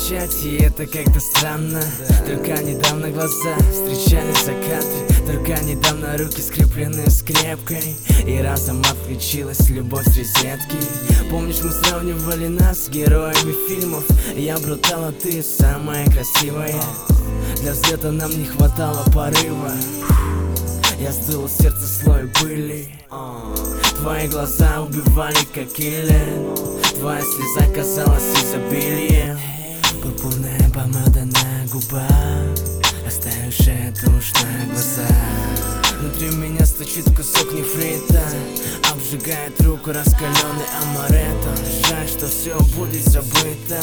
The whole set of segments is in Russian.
прощать, и это как-то странно. Только недавно глаза встречали закаты, только недавно руки скреплены скрепкой, и разом отключилась любовь с розетки. Помнишь, мы сравнивали нас с героями фильмов? Я брутал, а ты самая красивая. Для взлета нам не хватало порыва. Я сдул сердце слой пыли. Твои глаза убивали как киллер. Твоя слеза казалась изобилием. Пурпурная помада на губах, оставившая тушь на глазах. Внутри меня стучит кусок нефрита, обжигает руку раскаленный амаретто. Жаль, что все будет забыто.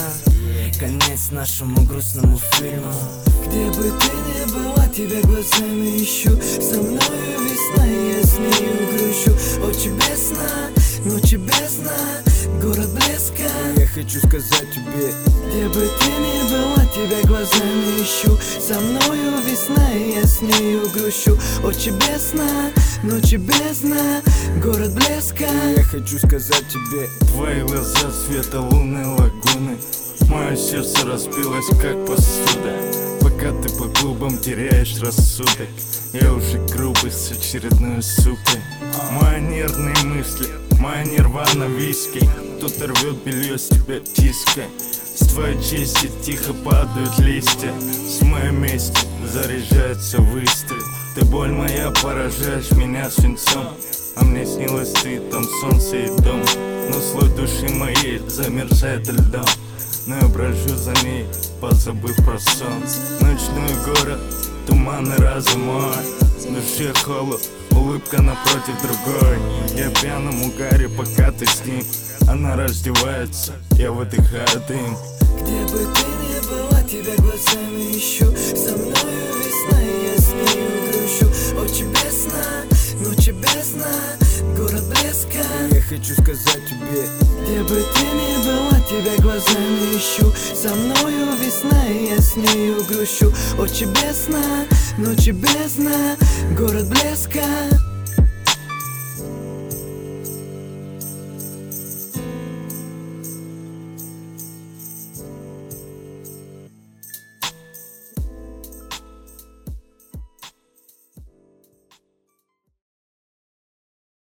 Конец нашему грустному фильму. Где бы ты ни была, тебя глазами ищу. Со мною весна, и я с нею грущу. Очи бездна, ночи бездна, город блеска. Я хочу сказать тебе, где бы ты ни была, тебя глазами ищу. Со мною весна, и я с нею грущу. Очи бездна, ночи бездна, город блеска. я хочу сказать тебе, твои глаза цвета лунной лагуны. Мое сердце разбилось как посуда. Пока ты по клубам теряешь рассудок, я уже грубый с очередной сукой. Мои нервные мысли, моя нирвана виски. Кто-то рвет белье с тебя тиской. С твоей чести тихо падают листья. С моей мести заряжается выстрел. Ты, боль моя, поражаешь меня свинцом. А мне снилось ты, там солнце и дом. Но слой души моей замерзает льдом. Но я брожу за ней, позабыв про сон. Ночной город, туманный разум мой. В душе холод, улыбка напротив другой. Я в пьяном угаре, пока ты с ним. Она раздевается, я выдыхаю дым. Где бы ты ни была, тебя глазами ищу. Со мною весна, и я с нею грущу. Очи бездна, ночи бездна, город блеска. я хочу сказать тебе, где бы ты ни была, тебя глазами ищу. Со мною весна, и я с нею грущу. Очи бездна, ночи бездна, город блеска.